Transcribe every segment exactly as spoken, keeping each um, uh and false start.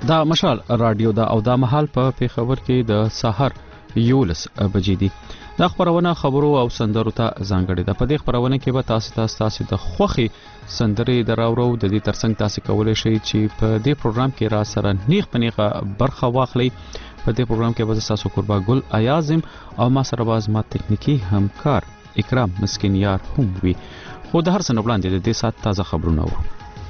دا مشال رادیو دا او دا مهال په پیښور کې د سحر یولس بجې دي. دا خبرونه خبرو او سندرو ته ځانګړې ده. په دې خبرونه کې به تاسو ته تاسو د خوخي سندرې دراورو د دې ترڅنګ تاسو کولای شئ چې په دې پروګرام کې را سره نیغ پنیغه برخه واخلئ. په دې پروګرام کې به تاسو قربا ګل ایازم او ما سره باز ما تکنیکی همکار اکرام مسکین یار هم وي. خو د هر څه نه وړاندې د دې سات تازه خبرونه ورو.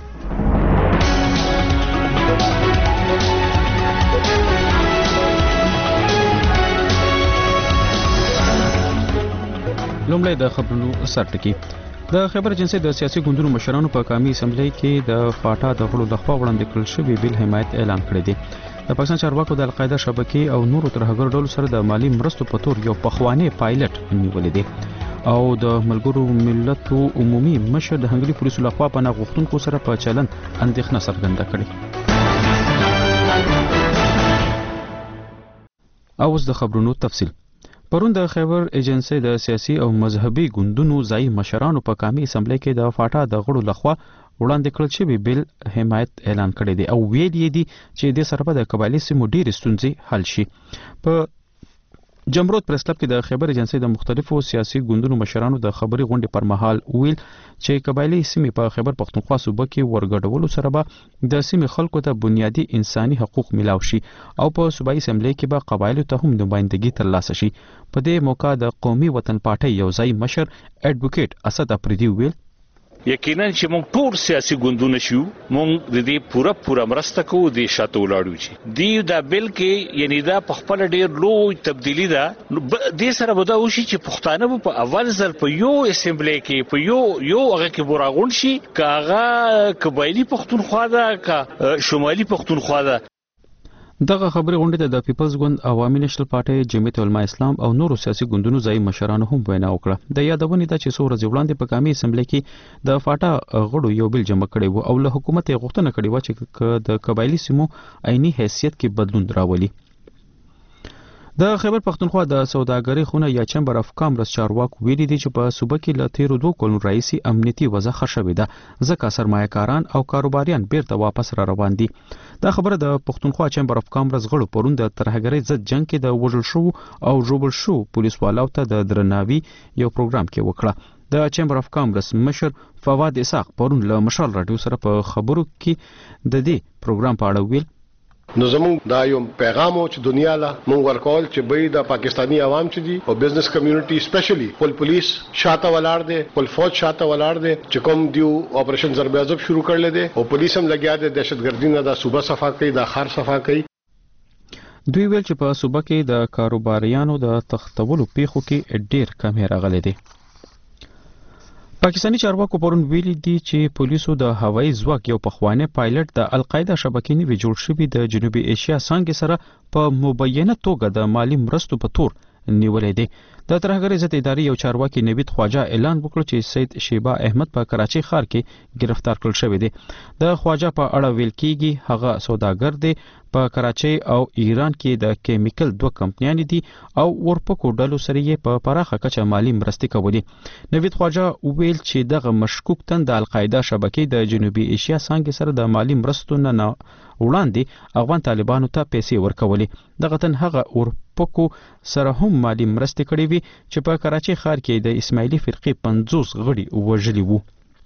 لومړی د خبرونو سرټکی. د خبر اجنسی د سیاسي ګوندونو مشرانو په قومي اسمبلی کې د فاټا د غړو لخوا وړاندې کړل شوی بیل حمایت اعلان کړی دی. د پاکستان چارواکو د القاعده شبکې او نورو ترهګر ډلو سره د مالی مرستو په تور یو پخوانی پایلټ نیولې دی او د ملګرو ملتونو عمومي مشر د هنګري پولیسو لخوا په ناغوښتونکو سره په چلن اندېښنه څرګنده کړې. اوس د خبرونو تفصیل. پرون د خیبر ایجنسی د سیاسي او مذهبي ګوندونو ځای مشرانو په قومي اسمبلی کې د فاټا د غړو لخوا وړاندې کړل شوی بیل حمایت اعلان کړی دی او ویل یې دي چې د سره په د قبایلی سیمو ډېرې ستونزې حل شي. په جمرود پریس کلب کې د خیبر ایجنسی د مختلفو سیاسي ګوندونو مشرانو د خبري غونډې پر مهال ویل چې قبایلی سیمې په خیبر پختونخوا صوبه کې ورګډولو سره به د سیمې خلکو ته بنیادی انساني حقوق ملاو شي او په صوبایي اسمبلی کې به قبایلو ته هم نمائندګي ترلاسه شي. په دې موقع د قومي وطن پارټۍ یو ځای مشر اډوکیټ اسد افریدي ویل یقینا چې موږ ټول سیاسي ګوندونه شو موږ د دې پوره پوره مرسته کوو د شاته ولاړو چې دی دا بل کې یعنی دا په خپل ډیر لوی تبدیلی ده. د سره به دا وشي چې پښتانه په اول ځل په یو اسمبلی کې په یو یو هغه کې براغون شي کاغه قبایلی پښتونخوا ده کا شمالي پښتونخوا ده. دغه خبري غونډه د پیپلز ګوند عوامي نېشنل پارټي جمعیت علماء اسلام او نورو سیاسي ګوندونو ځای مشرانو هم وینا وکړه. د یادونې ده چې څو ورځې وړاندې په قومي اسمبلی کې د فاټا غړو یو بل جمع کړی و او له حکومت یې غوښتنه کړې و چې د قبایلی سیمو عیني حیثیت کې بدلون راولي. د خیبر پختونخوا د سوداګرۍ خونه یا چمبر اف کامرس چارواکو ویلي دي چې په صوبه کې له تیرو دوه کلونو راهیسې امنیتي وضع ښه شوې ده ځکه سرمایه‌کاران او کاروباریان بیرته واپس را روان دي. دا خبره د پختونخوا چمبر اف کامرس غړو پرون د ترهګرۍ ضد جنگ کې د وژل شو او ژوبل شو پولیسوالو ته د درناوي یو پروګرام کې وکړه. د چمبر اف کامرس مشر فواد اسحاق پرون له مشال رادیو سره په خبرو کې د دې پروګرام په اړه ویل نو زمون دا یو پیغام او چې دنیا لا مونږ ورکول چې به د پاکستانی عوام چې دي او بزنس کمیونټي سپیشلی ول پولیس شاته ولاړ دي ول فوج شاته ولاړ دي چې کوم دیو اپریشن ضرب عذاب شروع کړل دي او پولیس هم لګیا دي دهشتګردي نه دا صوبه صفا کوي دا خار صفا کوي. دوی ویل چې په صوبه کې د کاروباریانو د تختولو پیښو کې ډېر کم راغلي دي. پاکستانی چارواکو پرون ویلي دي چې پولیسو د هوایي ځواک یو پخوانی پایلټ د القاعده شبکې نیوي جوړ شوی د جنوبي ایشیا څنګه سره په مبینه توګه د مالی مرستو په تور نیولې دي. د ترهګرۍ ضد ادارې یو چارواکي نوید خواجه اعلان وکړ چې سید شیبا احمد په کراچي ښار کې گرفتار کړل شوی دی. د خواجه په اړه ویل کیږي هغه سوداګر دی په کراچي او ایران کې د کیمیکل دوه کمپنیانې دي او ورپکو ډلو سره یې په پراخه کچه مالی مرستې کولې. نوید خواجه ویل چې دغه مشکوک تن د القاعده شبکې د جنوبي ایشیا څنګه سره د مالی مرستو نه وړاندې افغان طالبانو ته پیسې ورکولې. دغه تن هغه ورپکو سره هم مالی مرستې کړې وي چې په کراچي ښار کې د اسماعیلي فرقې پنځوس غړي وژلي وو.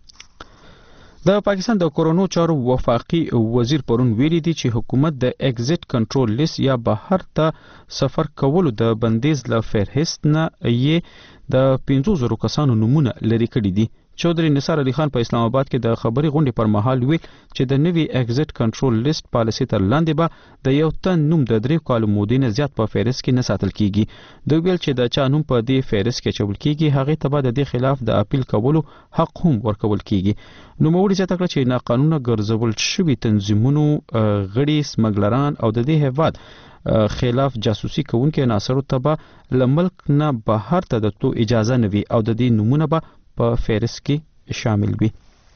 د پاکستان د کورونو چارو وفاقي وزیر پرون ویلي دي چې حکومت د ایگزیټ کنټرول لیست یا بهر ته سفر کولو د بندیز له فهرست نه یې د پنځو زرو کسانو نمونه لري کړي دي. چودري نثار علي خان په اسلام آباد کې د خبري غونډې پر مهال ویل چې د نوي ایگزیټ کنټرول لیست پالیسي تر لاندې به د یو تن نوم د درې کالو مودې نه زیات په فهرست کې نه ساتل کیږي. دوی ویل چې د چا نوم په دې فهرست کې چول کیږي هغه ته به د دې خلاف د اپیل کولو حق هم ورکول کیږي. نو موږ زیاته کړ چې ناقانونه ګرځول شوی تنظیمونو غړي سمګلران او د دې هیواد خلاف جاسوسي کوونکي عناصرو ته به له ملک نه بهر ته د تو اجازه نه وي او د دې نمونه به په فهرست کې شامل وي.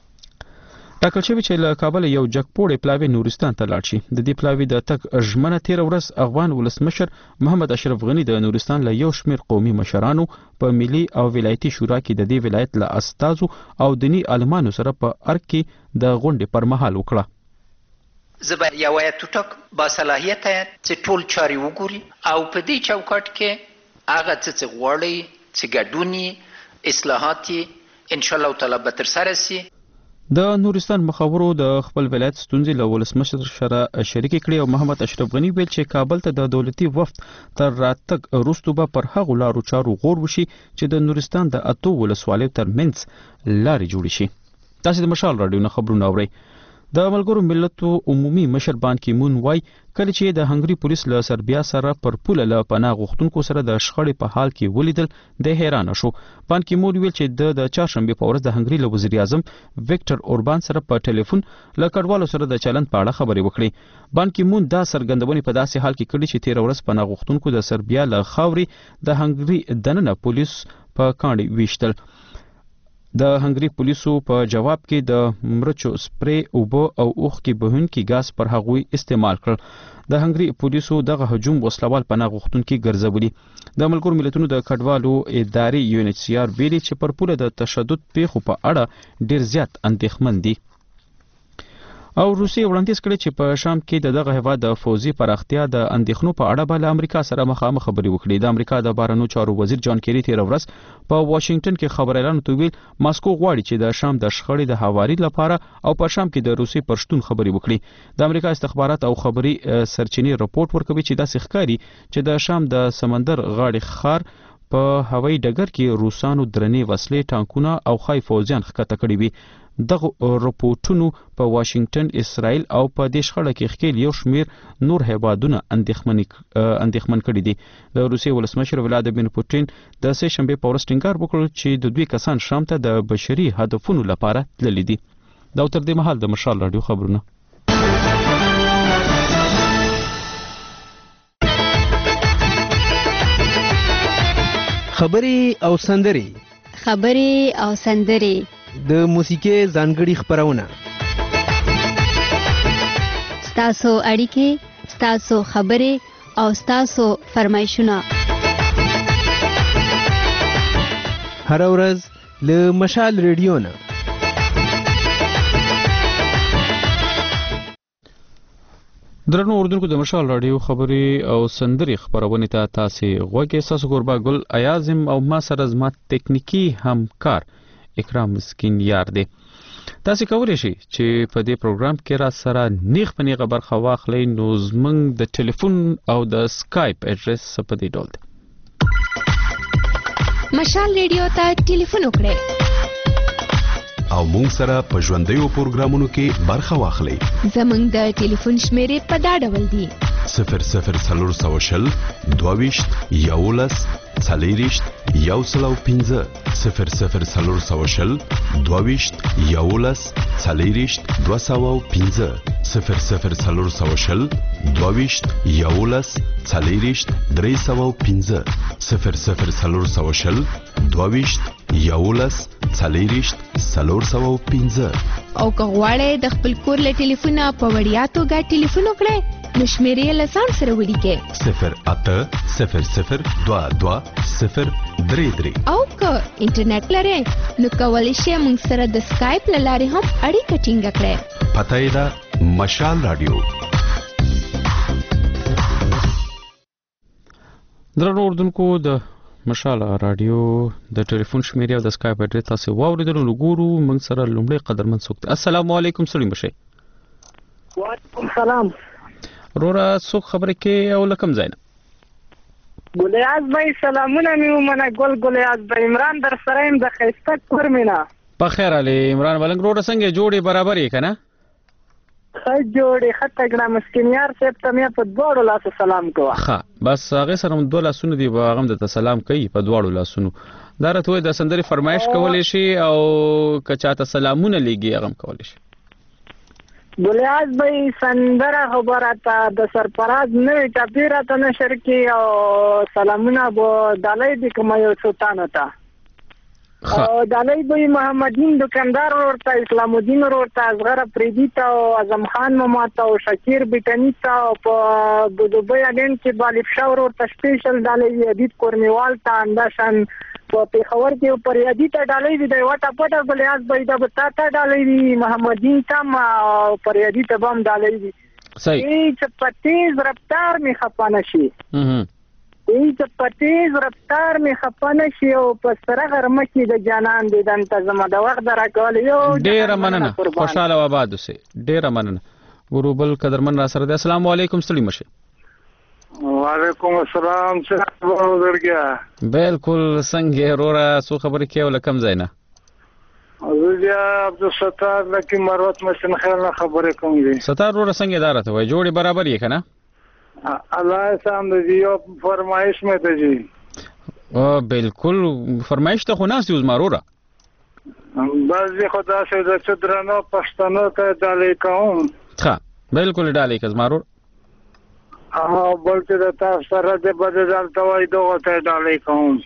ټاکل شوی چې له کابل یو جګپوړی پلاوی نورستان ته لاړ شي. د دې پلاوی د تک ژمنه تیر ورځ افغان ولسمشر محمد اشرف غنی د نورستان له یو شمیر قومي مشرانو په ملي او ولایتي شورا کې د دې ولایت له استازو او دینی عالمانو سره په ارګ کې د غونډې پر مهال وکړه. زه به یو ټوټک با صلاحیت چې ټول چارې وګوري او په دې چوکاټ کې هغه څه چې غواړي چې ګډون اصلاحات ان شاء الله تعالی به ترسره شي. د نورستان مخاورو د خپل ولایت ستونزې له ولسمشر سره شریک کړي او محمد اشرف غنی ویل چې کابل ته د دولتي وفد تر راتګ وروسته به پر هغو لارو چارو غور وشي چې د نورستان د اتو ولسوالیو ترمنځ لارې جوړې شي. تاسو د مشال رادیو نه خبرونه اورئ. د ملګرو ملتو عمومي مشر بان کی مون وای کله چې د هنګری پولیس له سربیا سره پر پوله له پناه غوښتونکو سره د شخړې په حال کې ولیدل د حیران شو. بان کی مون ویل چې د د چهارشنبه په ورځ د هنګری له وزیر اعظم وکټر اوربان سره په ټلیفون له کډوالو سره د چلند په اړه خبرې وکړې. بان کی مون دا څرګندونې په داسې حال کې کړې چې تیر ورځ پناه غوښتونکو د سربیا له خاوري د هنګری دننه پولیس په کاڼي ویشتل. د هنګری پولیسو په جواب کې د مرچو سپری اوبو او اوخ کې بهونکي غاز پر هغوی استعمال کړ. د هنګری پولیسو دغه هجوم وسلوال پناه غوښتونکي ګرځولي. د ملګرو ملتونو د کډوالو ادارې یو ان ایچ سی آر ویلي چې پر پوله د تشدد پیښو په اړه ډیر زیات اندېښمن دي. او روسي وړاندیز کړي چې په شام کې د دغه هیواد د فوزي پراختیا د اندېښنو په اړه به له امریکا سره مخامخ خبرې وکړي. د امریکا د بهرنیو چارو وزیر جان کیری تیر ورځ په واشنگټن کې خبريالانو ته ویل ماسکو غواړي چې د شام د شخړې د هواري لپاره او په شام کې د روسي پرشتون خبرې وکړي. د امریکا استخبارات او خبري سرچینې راپورټ ورکوي چې دا ښکاري چې د شام د سمندر غاړې خار په هوایي ډګر کې روسانو درنې وسلې ټانکونه او خای فوجیان ښکته کړي وي. دغه راپورټونو په واشنگټن، اسرائیل او په دې شخړه کې ښکېل یو شمیر نور هیوادونه اندېښمن کړي دي. د روسیې ولسمشر ولادیمیر پوتین د سه شنبه په ورځ ټینګار وکړ چې د دوی کسان شام ته د بشري هدفونو لپاره تللي دي. دا تر دې مهال د مشال رادیو خبرونه. خبري او سندري خبري او سندري د موسیقي ځانګړي خبرونه ستاسو اړیکې ستاسو خبري او ستاسو فرمایشونه هر ورځ له مشال ریډیو نه. درنو اوردونکو د مشال رادیو خبري او سندري خبرونه ته تاسو غوږی ساسو ګوربا ګل ایازم او ما سره زما ټکنیکی همکار اکرام مسکین یار دی. تاسو کولی شئ چې په دې پروګرام کې را سره نیغ په نیغه برخه واخلئ. نو زموږ د ټلیفون او د سکایپ اډرس په دې ډول دی. مشال ریډیو ته ټلیفون وکړئ او مونږ سره په ژوندیو پروګرامونو کې برخه واخلئ. زموږ د ټلیفون شمیرې په دا ډول دي: صفر صفر څلور سوه شل دوهویشت یولس څلېرویشت یو سل او پنځه صفر صفر څلور سوه شل دوهویشت یولس څلېرویشت دوه سوه او پنځه صفر صفر څلور سوه شل دوهویشت یولس څلېرویشت درې سوه او پنځه صفر صفر څلور سوه شل دوهویشت یولس څلېرویشت څلور سوه او پنځه. او که غواړئ د خپل کور له ټلیفونه په وړیا توګه ټلیفون وکړئ نو شمیرې له ځان سره ولیکئ: صفر اته صفر صفر دوه دوه صفر درې درې. او که انټرنیټ لرئ نو کولی شئ موږ سره د سکایپ له لارې هم اړیکه ټینګه کړئ. پته یې ده مشال رادیو. درنو اوردونکو د مشال رادیو د ټلیفون شمیرې او د سکایپ اډرس تاسو واوریدل. نو ګورو موږ سره لومړی قدرمن څوک دی. السلام علیکم سړی مشه. وعلیکم السلام. رورا څوک خبرې کې او لکم زینا ګلیاز بھائی سلامونه میو منه ګل ګلیاز بھائی عمران در سره ایم د خیسته کور مینا په خیر علي عمران ولنګ رورا څنګه جوړي برابر یې کنه خای جوړي خطه ګنا مسکینیار صاحب ته مې په دوړو لاس سلام کوه. ښه بس هغه سره دوه لاسونه دی هغه د سلام کوي په دوړو لاسونو. دا راته د سندري فرمایش کولې شي او کچاته سلامونه لګي هغه کولې شي. ګلیاز بھائی سندره خبره ته د سرپراز نوې چاپیره ته نشر کی او سلامونه بو دالای د کوم یو سلطان ته او دالای بھائی محمدین دکاندار ورته اسلام الدین ورته اصغر فریدی ته او اعظم خان ماما ته او شکیر بیٹنی ته او په دوبۍ اډن کې بالف شاور ورته سپیشل دالای ادیت کورنیوال ته انداشن په پیښور کې پر یادی ته ډالۍ دی وټه پټه ګلیاز بھائی دا بتا ته ډالۍ دی محمدین تم پر یادی ته بم ډالۍ دی صحیح چې په تیز رفتار می خپه نشي هم چې په تیز رفتار می خپه نشي او په سره غرمه کې د جانان دي د انتظام د وخت راکول یو ډیر مننه خوشاله و آباد اوسئ ډیر مننه ګورو بل قدرمن را سره دی السلام علیکم ستړي مشه وعلیکم السلام څنګه ورګیا بالکل څنګه رورا سو خبرې کې ول کم زینا زه عبد الستار لکه مروت مشن خیر نه خبرې کوم دي ستار رورا څنګه اداره وای جوړي برابر یې کنه الله سام دې یو فرمایش مې ته جی او بالکل فرمایش ته خو ناس یوز مارورا بعضی خدا سے د چدرانو پښتنو ته ډالې کوم ښه بالکل ډالې کز مارور او بلکې د تاسو سره د بدل توای دوه ته ډالې کوم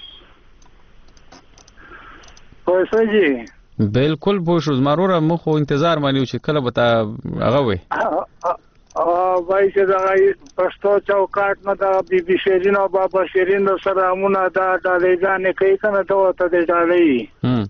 پوه جی بالکل پوه شو مارور مخ انتظار مانیو چې کله به تا هغه وي او وای چې دا پښتو چوکاټ نه دا بي بي شیرین او بابا شیرین سره مونږه دا ډالې ځانې کوي کنه ته ته ډالې هم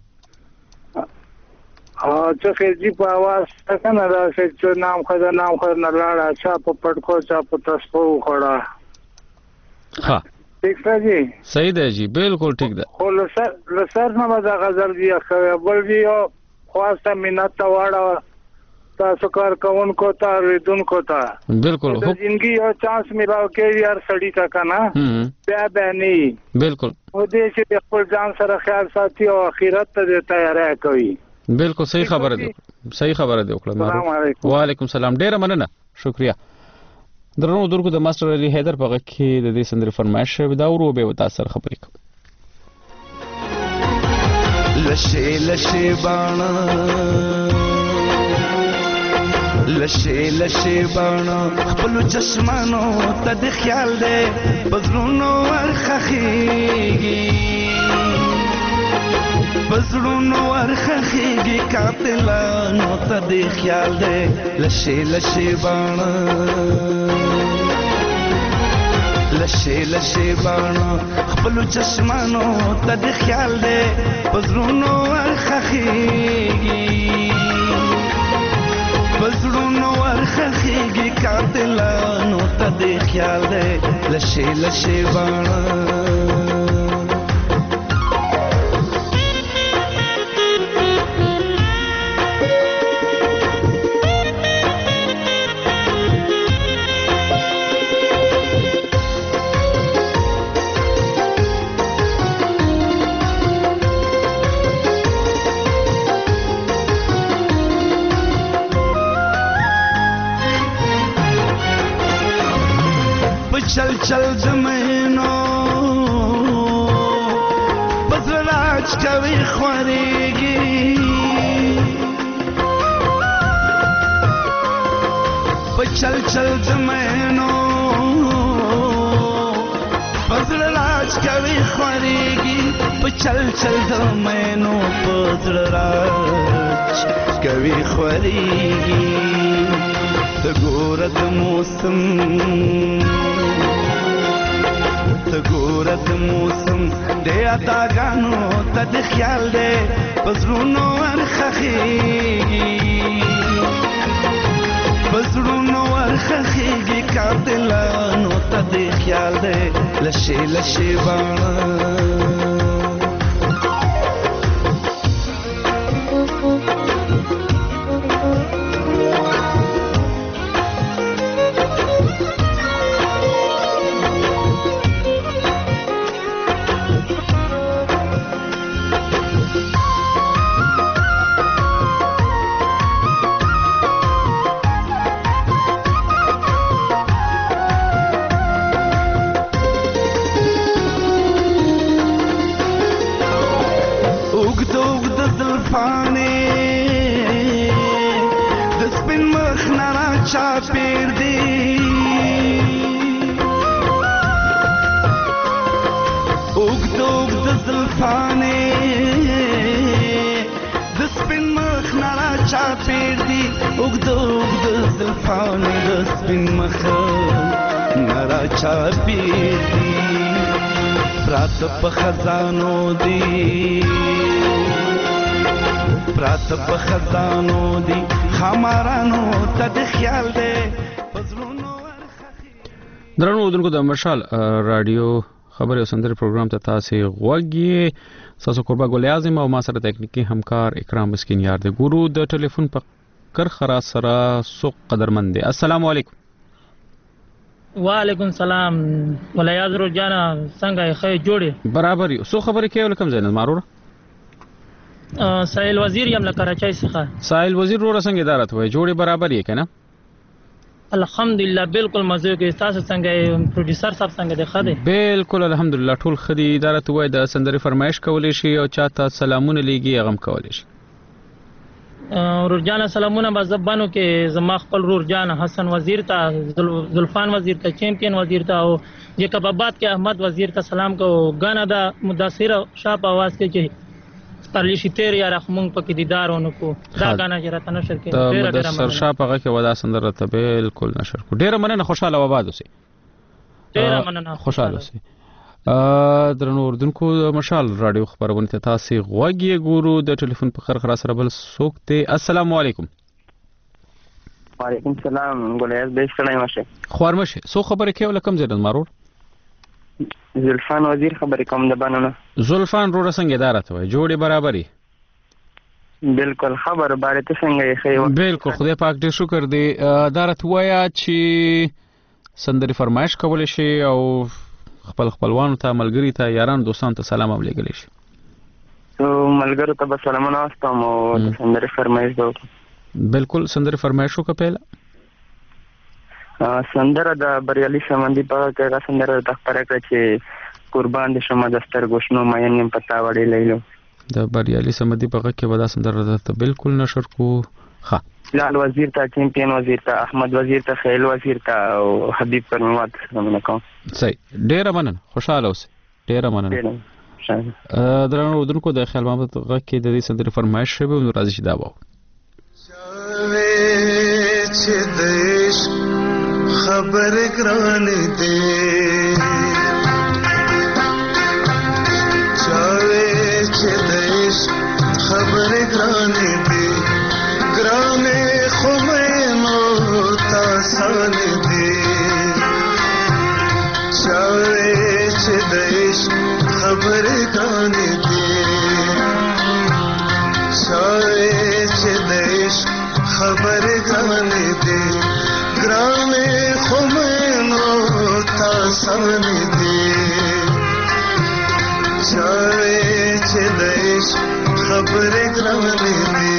او چې جی په आवाज څنګه دا چې نام خو دا نام خو نه لاړه چا په پټکو چا په تاسو خړه ها ٹھیک ہے جی صحیح ده جی بالکل ٹھیک ده خو لسر لسر نه دا غزل دی خو بل دی خواسته منت واړه تاسو کار کوونکو ته ریدونکو ته بالکل د ژوندۍ یو چانس میراو کې یار سړی کا کنه بیا به نه بالکل و دې چې خپل ځان سره خیال ساتي او اخرت ته تیاری کوي بالکل صحیح خبره ده صحیح خبره ده وکړه السلام علیکم وعلیکم السلام ډیر مننه شکریا درنو درکو د ماستر علي حیدر په غږ کې د دې سندرې فرمایش شوی دا ورو به وتا سره خبرې کوم لشه لشه باڼه لشه لشه باڼه خپل چشمانو ته د خیال دې بزرونو ورخخيږي بزرونو ورخخيږي قاتلانو ته د خیال دې لشه لشه باڼه لشه لشه باڼه خپل چشمانو ته د خیال دې بزرونو ورخخيږي بزرونو ورخخيږي قاتلانو ته د خیال دې لشه لشه باڼه चल चल जमैनो बजराज कवि ख्वारेगी चल चल जमैनो बजराज कवि ख्वारेगी चल चल जमैनो बजराज कवि ख्वारेगी तगोरद मौसम تګورد موسم د اداګانو ته د خیال دې بزرونو ورخخيږي بزرونو ورخخيږي قاتلانو ته د خیال دې لشه لشه باڼه پرات په خزانو دی پرات په خزانو دی خمارانو ته د خیال دی درنو دونکو د مشال رادیو خبري او سندري پروګرام ته تاسو غوږی تاسو قربا ګل اعظم او ما سره تکنیکی همکار اکرام مسکین یار د ګورو د ټلیفون په کرخرا سره سو قدرمند دي. السلام علیکم. وعلیکم السلام. ولایاز روزانا څنګه ښه جوړي برابر یو. سو خبرې کوي لکم زین مارور سائل وزیر یم له کراچۍ څخه. سائل وزیر رو څنګه ادارت وای جوړي برابر یې کنه؟ الحمدلله بالکل مزه کې. تاسو څنګه پروډوسر صاحب څنګه دی خدي؟ بالکل الحمدلله ټول خدي. اداره وای د سندري فرمایش کولې شي او چاته سلامونه لیږي هغه کولې شي. رورجان سلامونه مزبانو کې زما خپل رورجان حسن وزیر ته زلفان وزیر ته چیمپئن وزیر ته او یکبابات کې احمد وزیر ته سلام کو. غانا دا مدثر شاپ आवाज کې چې پرلیشي تیر یا رحمون پکې دیدارونو کو دا غانا چې راته نشر کې ډېر ډېر مدثر شاپ هغه کې ودا سندره ته بالکل نشر کو. ډېر مننه خوشاله و آباد اوسئ. ډېر مننه خوشاله اوسئ. ا درنو اردوونکو مشال رادیو خبرونه ته تاسو غوږی ګورو د ټلیفون په خرخرا سره بل سوکته. السلام علیکم. وعلیکم السلام. ګولیاز بیس کړای مشه خورمشه سو خبره کې ولکم زیدل مارور زلفان وزیر خبرې کوم د بانونه. زلفان رو څنګه اداره ته وای جوړي برابرۍ؟ بالکل خبر باره ته څنګه یې خیو؟ بالکل خدای پاک دې شکر دې. اداره وایا چې سندري فرمایش کول شي او خپل خپلوانو ته ملګری ته یاران دوستان ته سلام اولیږي شي. تو ملګرو ته به سلامونه واستم او سندري فرمایش وکړم. بالکل سندري فرمایش وکړه. پهلا سندره د بریالي سمندي په کې را سندره د خبره کړ چې قربان دي شمه د سترګو شنو ماین یم پتا وړي لیلو. د بریالي سمندي په کې ودا سندره ته بالکل نشر کو. ها لال وزیر ته چیمپئن وزیر ته احمد وزیر ته خیل وزیر ته او حبیب پرمواد سلام علیکم. صحیح ډیر مننه خوشاله اوسئ. ډیر مننه. درنو دونکو د خیال محمد غ کې د دې سندري فرمایش شوی نو راځي چې دا وو. چې دیش خبر گران دے چاوے چھ دیش خبر گران دے گرانے خمینو تاسان دے چاوے چھ دیش خبر گران دے چاوے چھ دیش خبر گران دے گرانے خمینو تاسان دے چاوے چھ دیش خبر گرانے دے.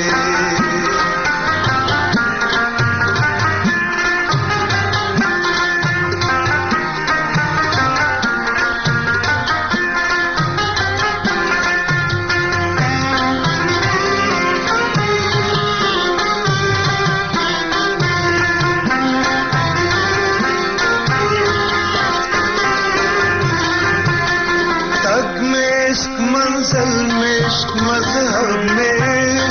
مذہب میں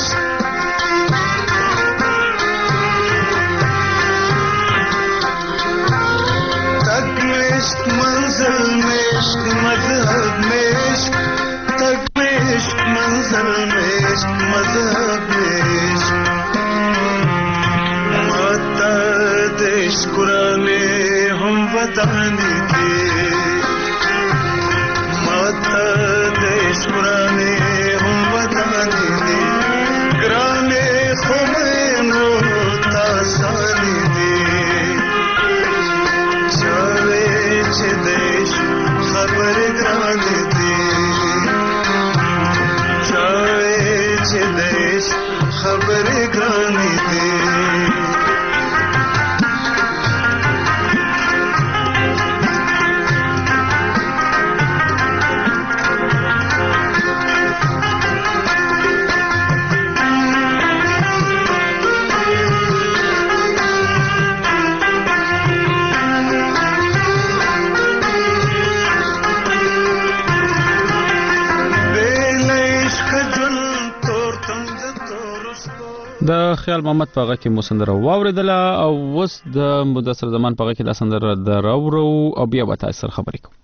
تک عشق منزل میں عشق مذہب میں عشق تک عشق منزل میں عشق مذہب میں عشق ماتا دیش قرانے ہم وطانی دے ماتا دیش قرانے گرانے خمینو تاسانی دے چاوے چھ دیش خبر گرانے دے چاوے چھ دیش خبر گرانے دے. د خیال محمد پاغه کې مسندره واوریدله او وس د مدثر زمان پاغه کې د سندره دراورو او بیا به تاسو سره خبرې کوم.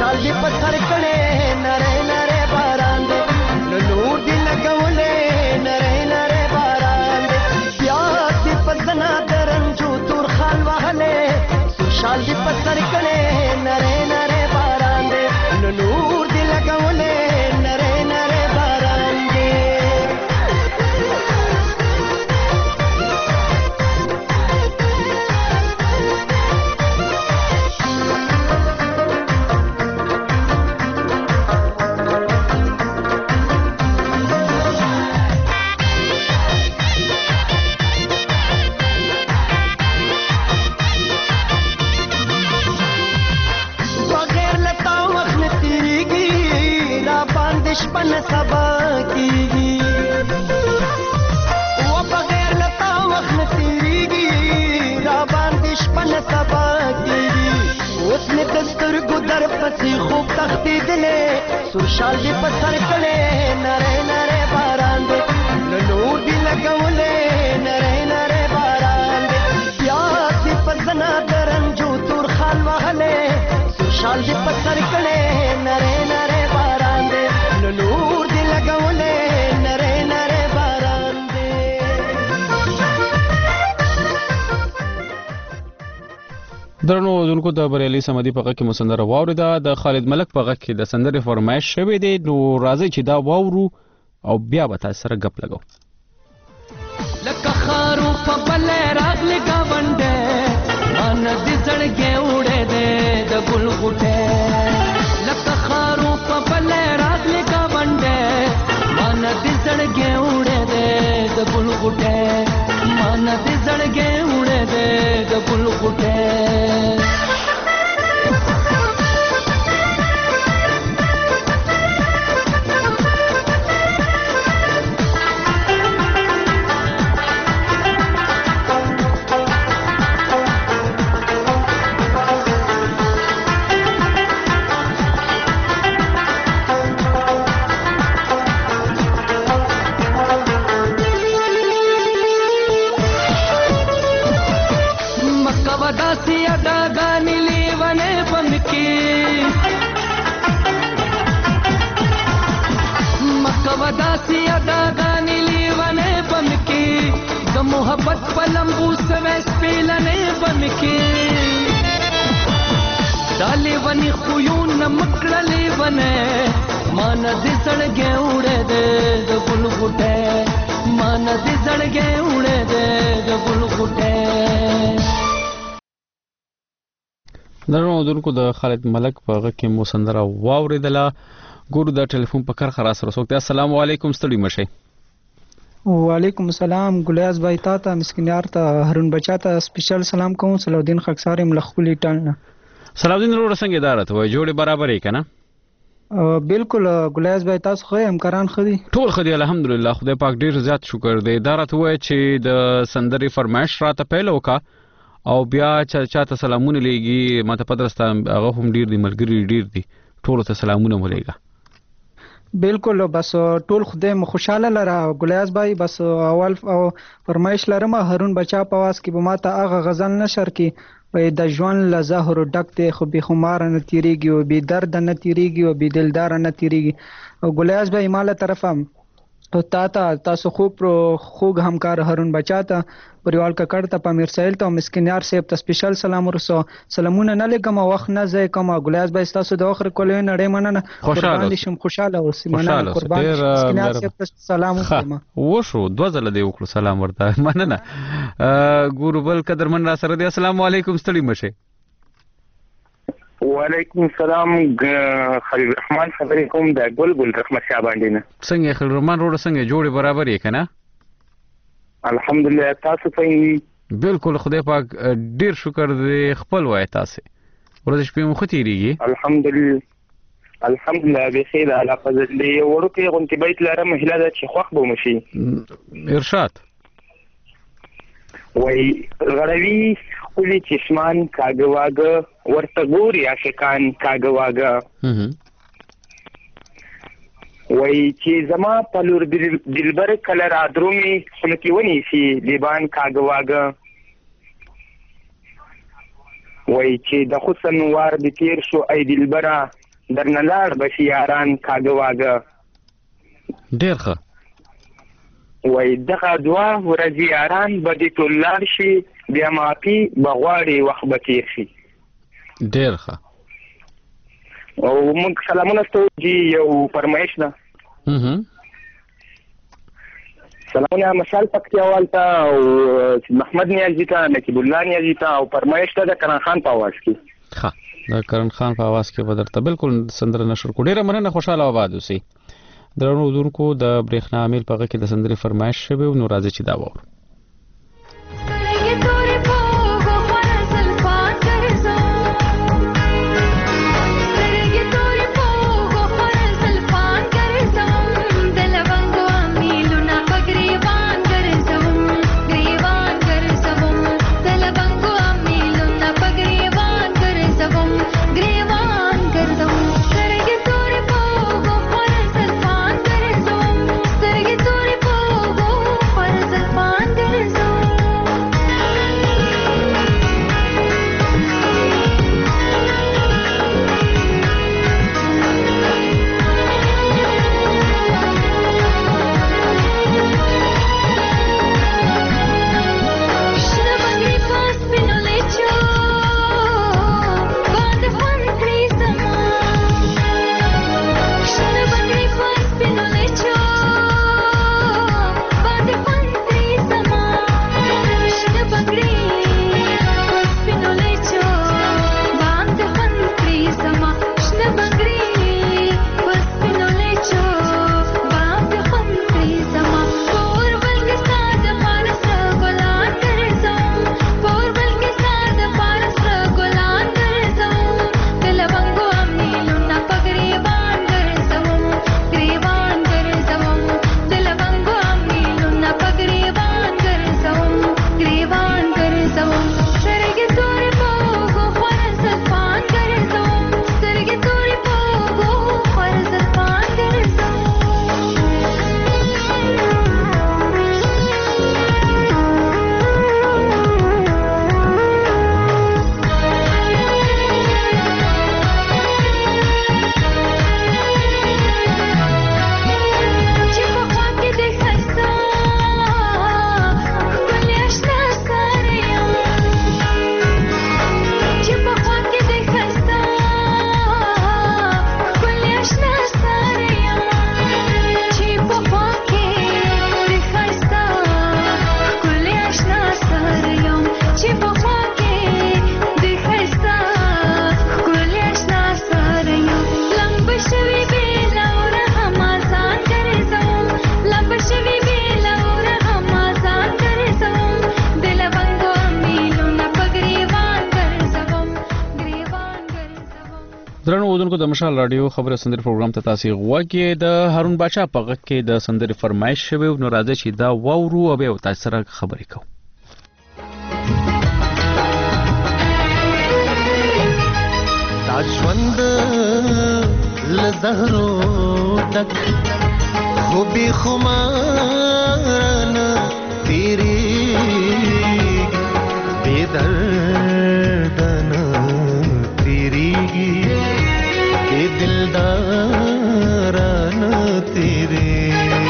شال دی پتھر کڑے نرے نرے باران دے نور دی لگولے نرے نرے باران دے پیار دی پزنا درنجو تور خال وحلے شال دی پتھر کڑے نرے نرے باران دے نور دی لگولے نرے نرے باران دے شپن سبا کیږي او بغیر لتا وخت تیریږي را باندې شپن سبا کیږي اوس مې دستر ګدر پسې خوب تختی دلې سور شال دی پتھر کړي نره نره باران دې نور دی لګولې نره نره باران دې پیار دی پزنا درنجو تور خال وهلې سور شال دی پتھر کړي نره نره باران دې نور دی لګولې نره نره باران دې درنو دونکو د بریالي سمدي په غږ کې مسندره واوریده د خالد ملک په غږ کې د سندرې فرمایش شوی دی نو راځي چې دا واورو او بیا به تاسو سره غپ لګو لکه خارو په بل راغلی گاونډه ان دې ځړګې وړې دې د ګل غټه لکه خارو په بل راغلی گاونډه ان دې ځړګې وړې دې د ګل غټه ان دې ځړګې وړې دې د ګل غټه وداسي ادا غاني لیونه بمکی د محبت پلمبو سويس پیلنه بمکی دالي وني خيون مکړلې ونه مان دې سړګې وړې دې د ګل غټه مان دې سړګې وړې دې د ګل غټه درنو دونکو د خالد ملک په غږ کې مو سندره واوریدله ګورو د ټلیفون په کار خلاص رسوک السلام علیکم ستړي مشه وعلیکم السلام ګلیاز بای تا ته مسکینار ته هارون بچا ته سپیشل سلام کوم صلاح خاکسار ملخولي ټالنه صلاح الدین روړ څنګه اداره ته وای جوړې برابرې کنه بالکل ګلیاز بای تاسو خو امکاران خدي ټول خدي الحمدلله خدای پاک ډیر زیات شکر دی اداره ته وای چې د سندري فرمایش راته پیلو کا او بیا چې چاته سلامونه لګي ماته پدرسته هغه هم ډیر دی ملګری ډیر دی ټول ته سلامونه مولېګا بالکل بس ټول خدای مو خوشاله لره ګلیاز بای بس اول او فرمایش لرم هارون بچا په واس کې به ماته هغه غزل نشر کی وې د ژوند لزهر ډک ته خو به خمار نه تیریږي او به درد نه تیریږي او به دلدار نه تیریږي ګلیاز بای ماله طرفم او تا ته تاسو خوب خوګ همکار هارون بچا ته پریوال ککړ ته پامیر سایل ته مسکینار صاحب ته سپیشل سلام ورسو سلامونه نه لګم وخت نه ځای کوم ګلیاز بای تاسو د اخر کولې نړۍ مننه خوشاله شم خوشاله اوسې مننه قربان مسکینار صاحب ته سلام وکم وشو دوه ځله دی وکړو سلام ورته مننه ګوربل قدرمن را سره دی السلام علیکم ستړي مشه وعلیکم السلام خلیل الرحمن خبرې کوم د ګلګل رحمت شاه باندې نه څنګه خلیل الرحمن روډ څنګه جوړې برابر یې کنه الحمدلله تاسو څنګه بالکل خدای پاک ډیر شکر دې خپل وای تاسو ورځ شپې مخ تیریږي الحمدلله الحمدلله بخیر علی فضل دی ورته غونتی بیت لاره مهله د چې خوخ به مشي ارشاد وای غړوي خولي چشمان کاګواګه ورته ګوري عاشقان کاګواګه وای چې زما په لور دلبر کله را درومي خلک ونی سي دیبان کاګواګه وای چې د حسن وار د تیر شو ای دلبره درنه لاړ بشي یاران کاږه واږه. ډېر ښه. وایي دغه دوه ورځې یاران به دې ټول لاړ شي بیا معافي به غواړي وخت به تېر شي. ډېر ښه. او موږ سلامونه ستو جي یو فرمایش ده. سلامونه مشال پکتیاوال ته او محمد نیازي ته نقیب الله نیازي ته او فرمایش ته د کرن خان په आवाज کې. ښه د کرن خان په आवाज کې بدرته بالکل سندره نشر کو. ډېره مننه، خوشاله آباد اوسئ. درنو اردوونکو د برېښنا عامل په هغه کې د سندرې فرمایش شوی نو راځي چې دا وورو. درنو اودونکو د مشال رادیو خبره سندري پروګرام ته تاسو غواګي د هارون بادشاہ په غږ کې د سندري فرمایش شوی نو راځي چې دا وورو او به تاسو سره خبرې کوو. ژوند لزهرو ډک خوبي خمارن تیری بيدردن تیری کې دلدارن تیری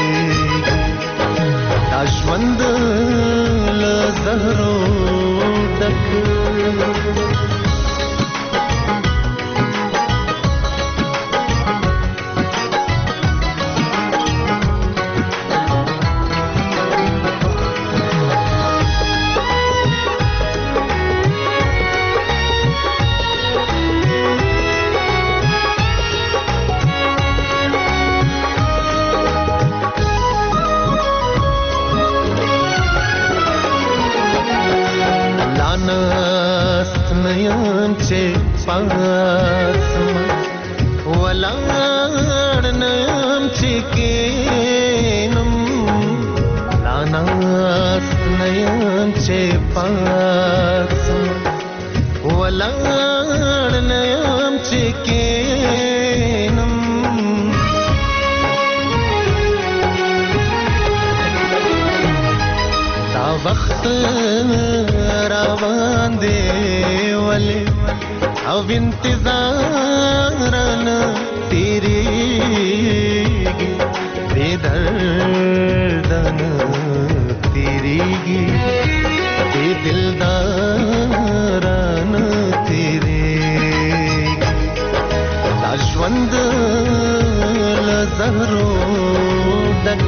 ژوند لزهرو ډک پاسم ولاړ نم چکینم لاناست نیم چه پاسم ولاړ نیم چکینم دا وخت روان دی ولی او انتظارن تیریږي دې دلداران تیریږي دا ژوند له زهرو ډک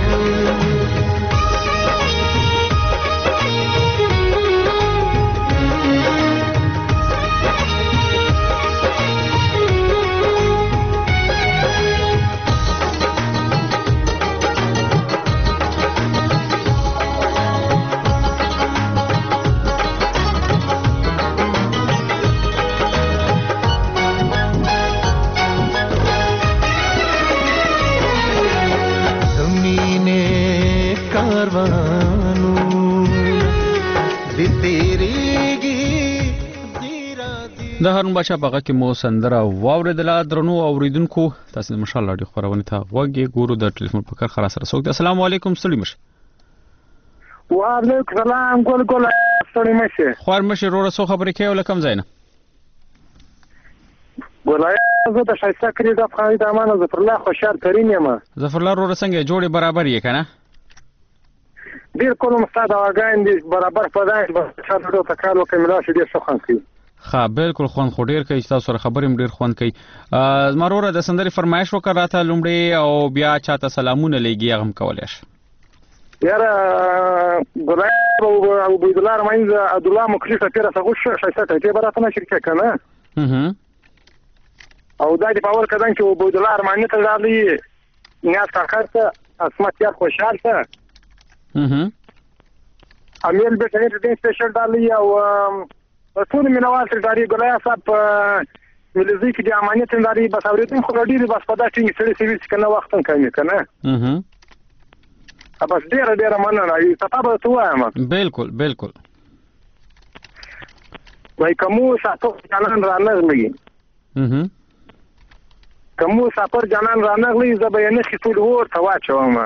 د هارون بادشاه په غږ کې مو سندره واورېدله. درنو اوریدونکو تاسو د مشال راډیو خپرونې ته غوږ ګورو. د ټلیفون په کار خلاص سره څوک دی؟ السلام علیکم. ستړي مشه. وعلیکم السلام. ګل ګل ستړي مشه. خوار مشه وروره څو خبرې کوي ول کم ځای نه؟ ګولای زه د شایسته کړی د افغاني د امانه ظفر الله خوشحال کریم یم. ظفر الله وروره څنګه جوړې برابر یې کنه؟ ډیر کوم استاد واګاین دي برابر پدای په څلورو تکالو کې ملاشي دي څه خان کوي. ها بالکل خوان خو ډیر کوي تاسو سره خبرې ډیر خوان کوي. زمروره د سندري فرمایش وکړه راته لومړی او بیا چاته سلامونه لګي غم کولای شي. یاره ګولای او عبد الله رمینز عبد الله مخلص تیر څه غوښه شایسته ته برابر نه شرکت کنه. اها او دا د پاور کدان چې عبد الله رمینز ته راځي نیاز کاکړه اسمت یار خوشحال ته. اها امیل به ټینټ دې سپیشل ډالي او ټول مینوال تر داري ګولای صاحب ملزي کې د امانت داري بس اورېدم خو ډېر بس پدا ټینګ سړي سوي چې کنه وخت کمي کنه. اها بس ډېر ډېر مننه ای تاسو ته وایم. بالکل بالکل وای کومو ساتو جانان رانغلي. اها کومو سفر جانان رانغلي زبېنه خټول ورته واچوم.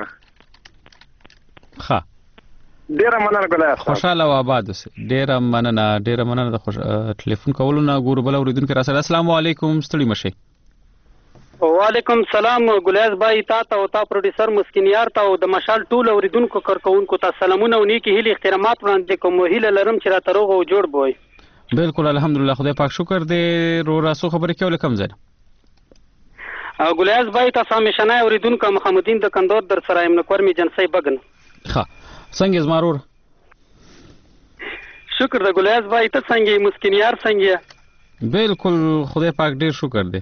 ها ډیره مننه ګلای. خوشاله او آباد اوسئ. ډیره مننه ډیره مننه د خوش ټلیفون کولو نه ګورو بل اوریدونکو را سره. السلام علیکم. ستړي مشه. وعلیکم السلام ګلیاز بای تا ته او تا پروډوسر مسکینیار ته او د مشال ټول اوریدونکو کارکونکو ته سلامونه او نیکی هیله احترامات وړاندې کوم. هیله لرم چې را تروغ او جوړ بوي. بالکل الحمدلله خدای پاک شکر دې. رو راسو خبرې کول کم ځای. ګلیاز بای تاسو همیشنه اوریدونکو محمدین د کندور در سره یم نکور می جنسي بغن. ها څنګه زمارور؟ شکر د ګلیاز بای ته څنګه مسکینیار څنګه؟ بالکل خدای پاک ډیر شکر دی.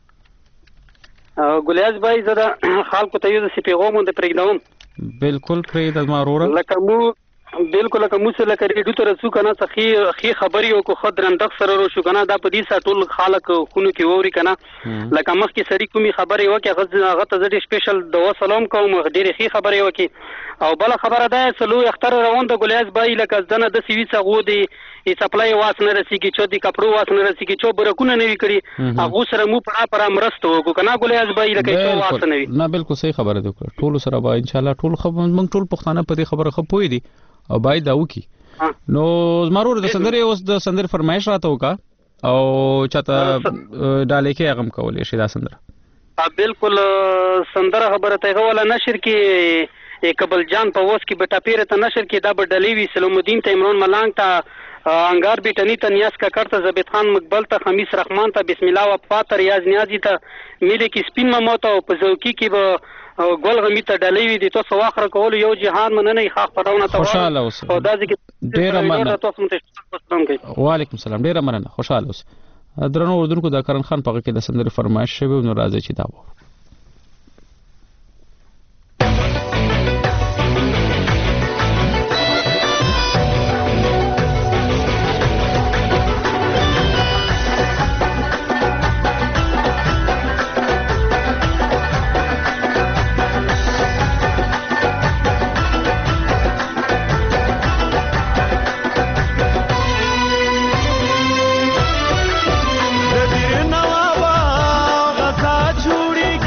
ګلیاز بای زدا خلکو ته یو څه پیغام مونږ پرېږدم. بالکل پرې د زمارور لکه مو بالکل لکه مو سره کړي ته رسو کنه څخه خي خبري او کو خد رندق سره رو شو کنه دا په دې ساتول خلک خونو کې ووري کنه. لکه مخ کې سړی کومي خبري وکي هغه ته زړه سپیشل د سلام کوم ډېر خي خبري وکي. او بل خبره ده سلو اختر روان د ګلیاز بای لکه ځنه د سیوی څغو دی ای سپلای واس نه رسیږي چې د کپړو واس نه رسیږي چې برکونه نه وی کړی هغه سره مو پړه پړه مرسته وکړو کنه ګلیاز بای لکه چې واس نه وی. نه بالکل صحیح خبره ده. ټول سره به ان شاء الله ټول خبر موږ ټول پښتانه په دې خبره خپوي دي او بای دا وکي. نو زمارور د سندري اوس د سندري فرمایش راته وکا او چاته ډالې کې غم کولې شي دا سندره. بالکل سندره خبره ته غواړه نشر کې کبل جان په وس کې بټا پیر ته نشر کې دا بډلې وی سلام الدین ته عمران ملنګ ته انګار بیٹنی ته نیاز کا کرته زبید خان مقبل ته خمیس رحمان ته بسم الله و پات ریاض نیازی ته میله کې سپین مموت او په زوکی کې به ګل غمی ته ډلې وی دي تاسو واخره کول یو جهان مننه خاص پرونه ته خوشاله اوسئ. او دا ځکه ډیره مننه. وعلیکم السلام. ډیره مننه. خوشاله اوسئ. درنو اردوونکو د کرن خان په کې د سندري فرمایش شوی نو راځي چې دا وو. د دې نوابا غزا جوړیږي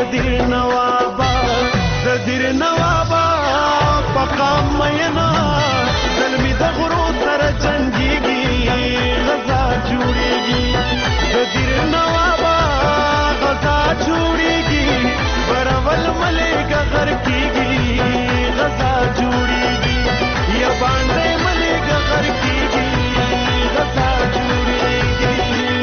دیر نوابا د دیر نوابا پقام مینا زلمی د غرو تر جنگیږي غزا جوړیږي د دیر نوابا غزا جوړیږي برول ملک غر کیږي غزا جوړیږي یا باندې ملک غر کیږي غزا جوړیږي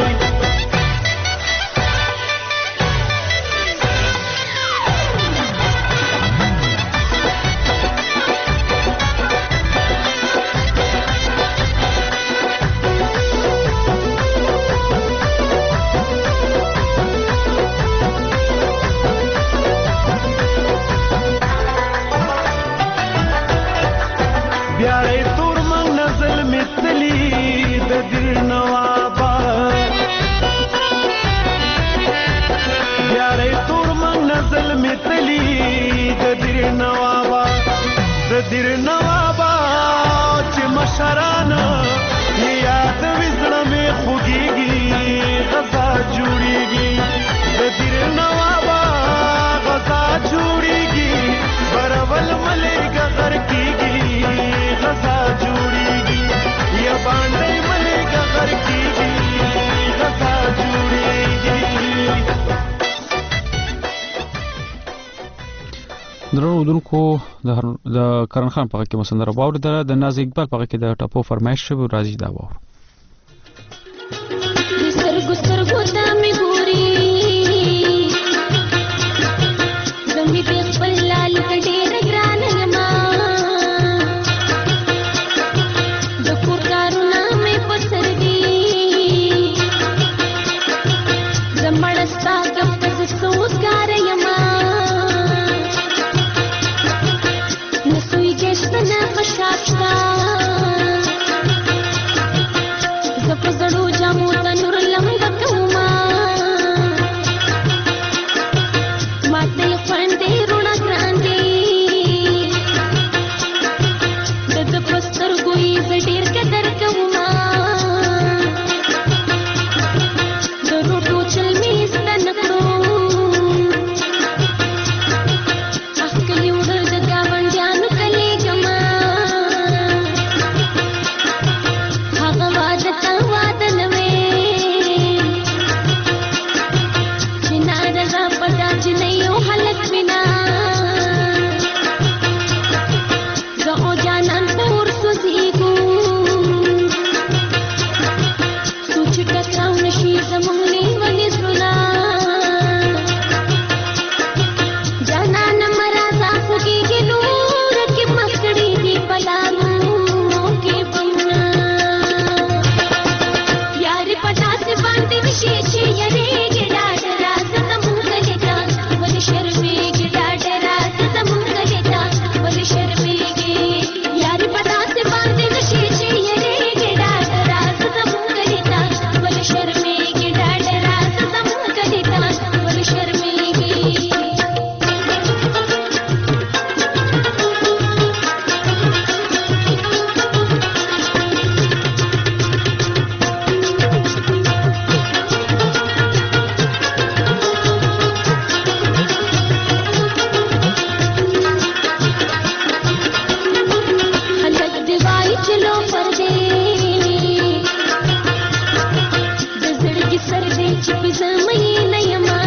بیاړې تور منګ نزل متلی د دیر نوابا بیاړې تور منګ نزل متلی د دیر نوابا د دیر نوابا چې مشرانه یاد وزړه مې خوږیږي غزا جوړیږي د دیر نوابا غزا جوړیږي برول ملک غر کیږي غزا جوړیږي یا باندې ملک غر کیږي غزا جوړیږي. درنو اودونکو د کرن خان په کې مسندره واوریدله د ناز اقبال په کې د ټاپو فرمایش شوی راځي دا واور سترګو سترګو ته مې ګوري زمي په خپل لال ډېر ګران یما د کور کارونه مې پسر دي زمړستا کفت سوزګار یما نسوي ګشتنه خشاشتا زپزړو جامو تنور لمب کوما ماته خوندې رونا ګراندې د پستر ګوي زډیر قدر کوما د روټو چل می ستنکړو اخکلی وړل د گاونډیانو کلی کما هغه واده تا واده نوې چې نارضا پټا چې نه یو حالت بنا زه او جانان پور سوزیږو سوچ ټکراو نشي زمونږ نیولې زړونه جانان مرازا خوږیږي نور کې مکړې دي پلانو کې بمنا یاري پټا سے باندې وشي چې یاري ګډا راز زمونږ لیدا ول شرمېږي ډاډه راز زمونږ لیدا ول شرمېږي یاري پټا سے باندې وشي چې یاري ګډا راز زمونږ لیدا ول شرمېږي ډاډه راز زمونږ لیدا ول شرمېږي خلک دی وای چلو پر دې د زړګي سر دې چې په زمې نه یما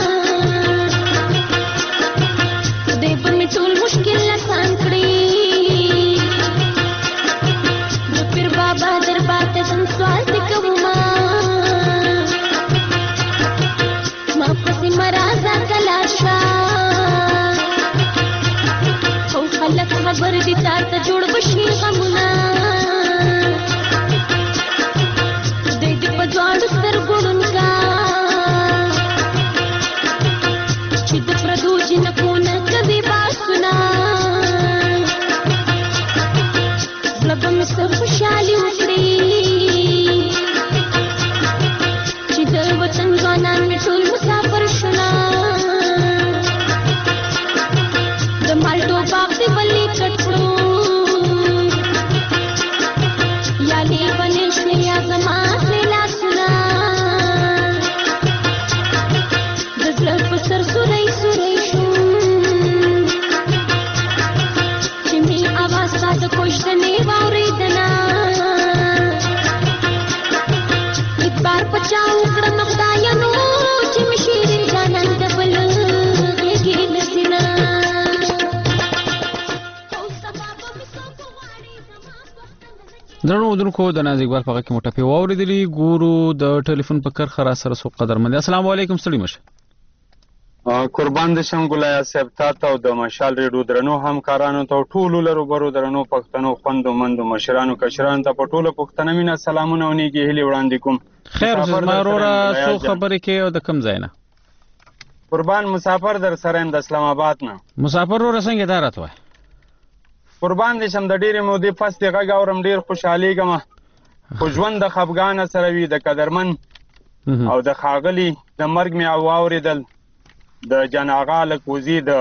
دې په می ټول مشکل آسان کړی د پیر بابا دربار ته ځم سوال دې کوما ما پسې مرازا کلاشا او خلک خبر دي تا ته جوړ بشي غمونه دې دې په ځوانو سترګو ړونګا چې د پردو جنکو نه کوي باسونه زړه به مې څه خوشحالي وکړي چې د وطن ځوانان مې ټول مسافر شوله د مالټو باغ دې ولې کټ کړو درنو ودونکو د ناز اقبال په کې موټه په واوریدلی ګورو د ټلیفون په کر خرا سره سو قدرمند. السلام علیکم ستړي مشه. قربان د شم ګلیا صاحب تاسو د مشال ریډو درنو همکارانو ته ټولو لرو برو درنو پښتنو خوندو مندو مشرانو کشرانو ته په ټولو پښتنه مینا سلامونه او نیکی هلي وړاندې کوم. خیر زمارورا سو خبرې کې او د کم ځای نه قربان مسافر در سره د اسلام آباد نه مسافر ور څنګه دارت وای قربان دې شم د ډېرې مودې پس دې غږ اورم ډېر خوشحالېږم خو ژوند د خفګانه سره وي د قدرمن او د ښاغلي د مرګ مې واورېدل د جان آغا لکوزي د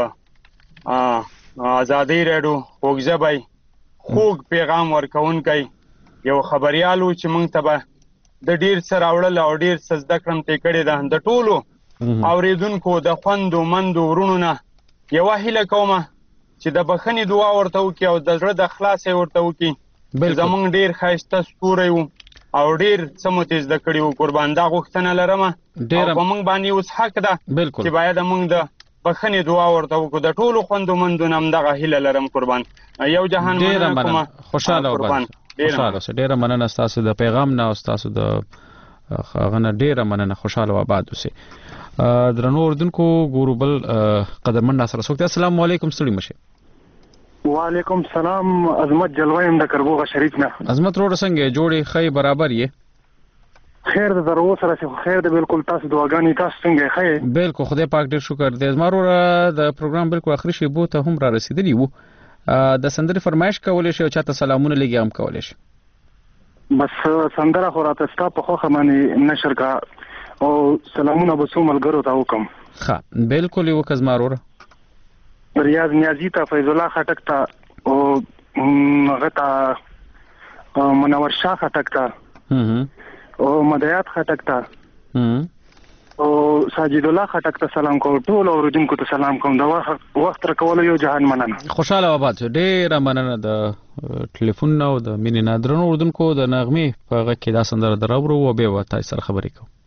ازادۍ ریډیو خوږ ژبی خوږ پیغام ورکوونکی یو خبریال و چې موږ ته به د ډېر څه راوړل او ډېر څه زده کړم ترې کړې ده. د ټولو اورېدونکو د خوندو مندو وروڼو نه یوه هیله کومه چې د بخښنې دعا ورته وکړي او د زړه د خلاصې ورته وکړي. زموږ ډېر ښایسته ستوری و او ډېر څه مو ترې زده کړي وو قربان. دا غوښتنه لرمه او په موږ باندې اوس حق ده چې باید موږ د بخښنې دعا ورته وکړو. د ټولو خوندو مندو نه همدغه هیله لرم قربان. یو جهان مننه کومه خوشحاله قربان. خوشحاله اوسئ. ډېره مننه ستاسو د پیغام نه او ستاسو د هغه نه ډېره مننه. خوشحاله او آباد اوسئ. درنو اردوونکو ګورو بل قدرمن ناصر سوکته. السلام علیکم ستړي مشه. وعلیکم السلام. عظمت جلویم د کربوغه شریف نه. عظمت روډ څنګه جوړې خی برابر یې خیر د درو سره چې خیر د بالکل تاسو دعاګانې تاسو څنګه خی بالکل خدای پاک ډیر شکر دې. زمارو د پروګرام بالکل اخري شی بو ته هم را رسیدلی وو. د سندري فرمایش کولې شي او چاته سلامونه لګي هم کولې شي. بس سندره خو راته ستا په خوخه باندې نشر کا او سلامونه به سو ملګرو ته وکم. ښه بالکل یو کزمارو ریاض نیازی ته فیض الله خټک ته او غتا منور شاه خټک ته او مدیات خټک ته او ساجد الله خټک ته سلام کوم. ټول اوریدونکو ته سلام کوم. دا وخت را کول یو جهان مننه. خوشاله آباد ډېر مننه د ټلیفون او د مینې نادرونو اوریدونکو د نغمې په غږ کې دا سندره دراوړو او به وتا سره خبرې کوم.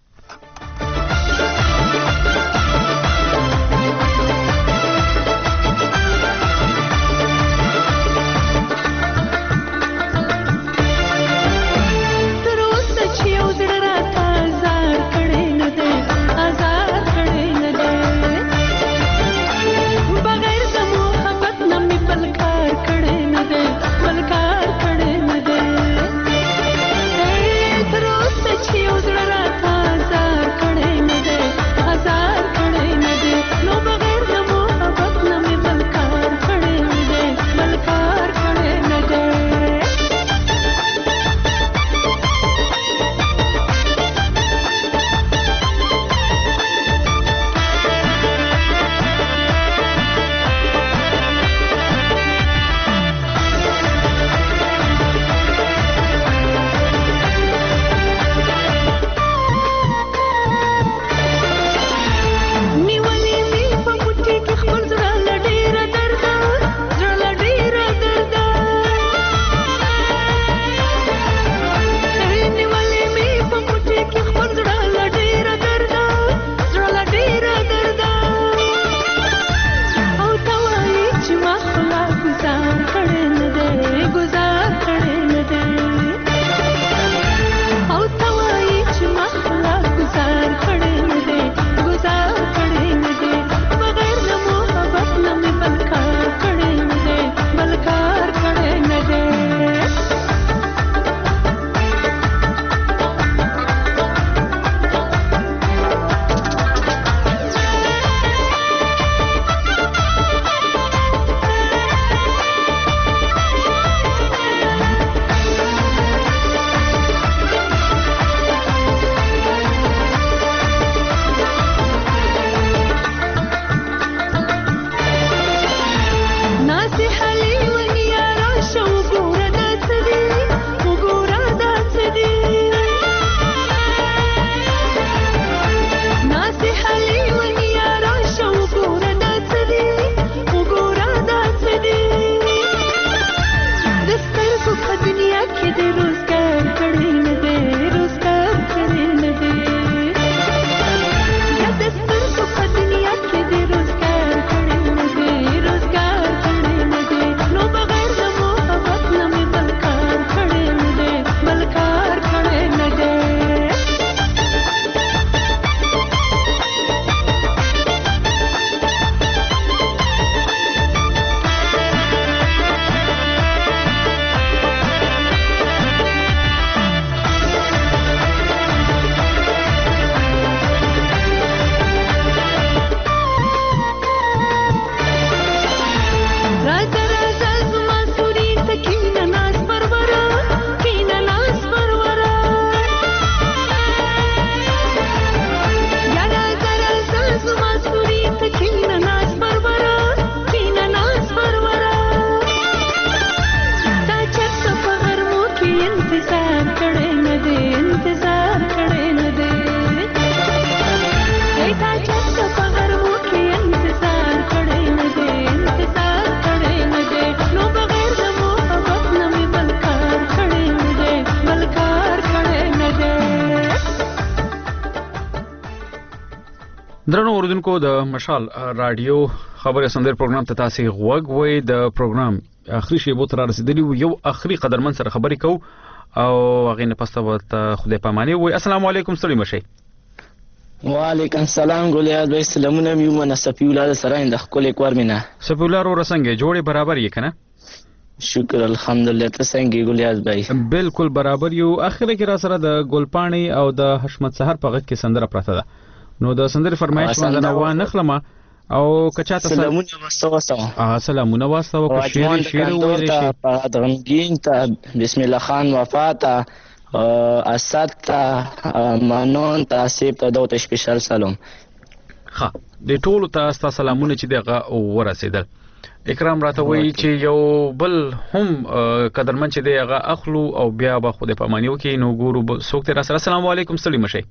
درنو اوریدونکو د مشال رادیو خبره سندر پروګرام ته تاسو غوږ وای د پروګرام اخري شی بو تر رسیدلی یو اخري قدرمن سره خبرې کو او هغه نه پسته وته خدای پاماني وای. السلام علیکم ستړي مشي. وعلیکم السلام ګولیاد بھائی سلامونه میو من صفی الله سره د خپل کور مینا صفی الله رو رسنګ جوړي برابر یې کنه. شکر الحمدلله ته څنګه ګولیاد بھائی؟ بالکل برابر یو. اخره کې را سره د ګلپانی او د حشمت سحر په غږ کې سندره پراته ده نو د سندره فرمایش باندې نو نه خلمه او کچاته سلامونه واستو اه سلامونه واستو کو شیر شیر وې شي په دغمګین ته بسم الله خان وفات اسد ته مانون ته سیب ته دوت سپیشل سلام. ها د ټولو ته سلامونه چې دغه ورسېدل. اکرام راته وایي چې یو بل هم قدرمن چې دغه اخلو او بیا به خو د پامانیو کې نو ګورو سوک تر سره. السلام علیکم ستړي مشي.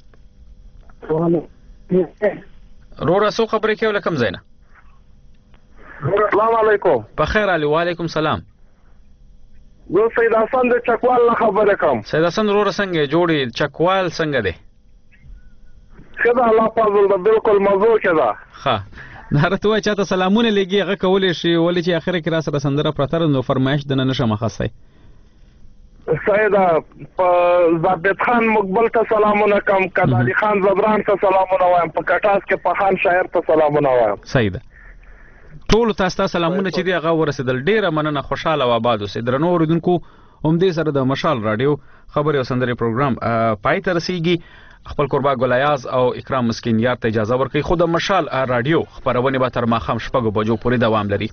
رورا سو خبرې کې ولکم زینا. السلام علیکم. په خیر علي. وعلیکم سلام. زه سید حسن د چکوال نه خبره کوم. سید حسن رورا څنګه جوړي چکوال څنګه دی؟ خدا الله فضل ده بالکل موضوع کده. ها نارته چاته سلامونه لګي هغه کولې شي ولې چې اخره کې را سره سندره پرتر نو فرمایش د نشه مخصصي. سیدا ضابط خان مقبل ته سلامونه کوم کدالي خان زبران ته سلامونه وایم په کټاس کې په خان شاعر ته سلامونه وایم. سیدا ټول تاسو سلامونه چې دی هغه ورسېدل. ډیره مننه خوشاله و آباد اوسئ. درنو اوریدونکو هم دې سره د مشال رادیو خبري او سندري پروګرام پای ته رسیږي. خپل قربا ګلایاز او اکرام مسکین یار ته اجازه ورکړي. خو د مشال رادیو خبرونه به تر ماخام شپږو بجو پورې دوام لري.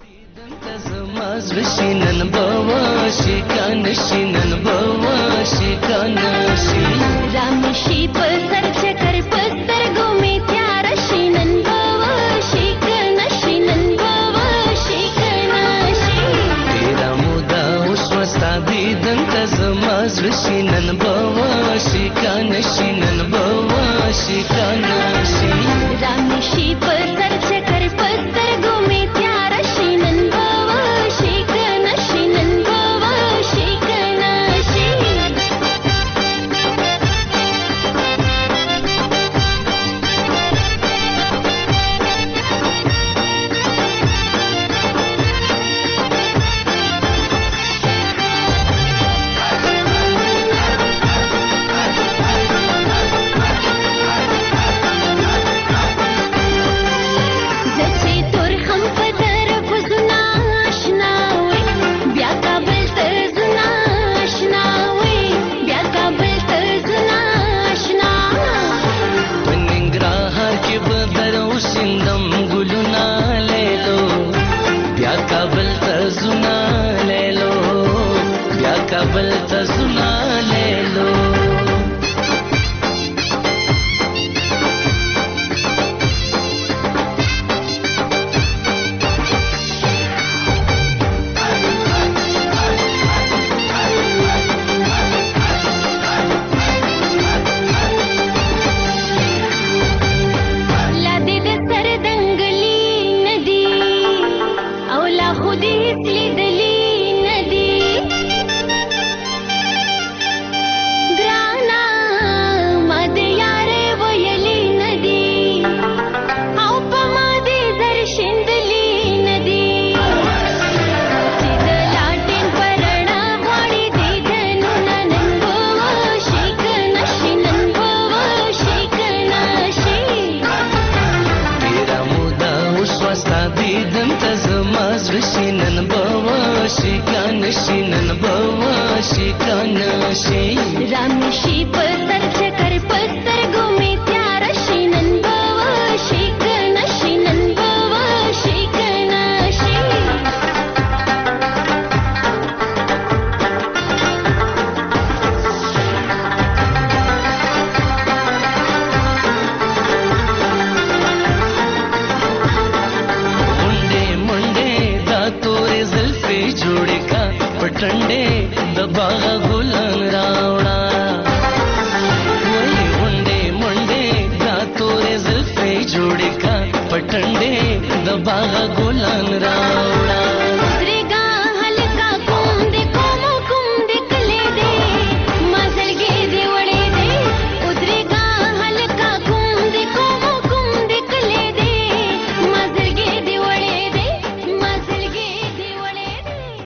شینن بوا شکان شینن بوا شکان شین رامشی پر سر چکر پستر گومی تیار شینن بوا شکان شینن بوا شکان شین تیرا مودا اوس وستا دیدن تزماز شینن بوا شکان شینن بوا شکان شین رامشی پر سر چکر پستر گومی تیار شینن بوا شکان شینن بوا شکان شین کابل ته زنا لیلو रामशी पर सर चकर पस्तर गुमी त्यार शीनन बवा शिकन शीनन बवा शिकन शी मुंडे मुंडे दा तोरे जुल्फे जोड़े का पटंडे दबागा गुलाम रावड़ा वही मुंडे मुंडे दा तोरे जुल्फे जोड़े का पटंडे दबागा गुलाम रावड़ा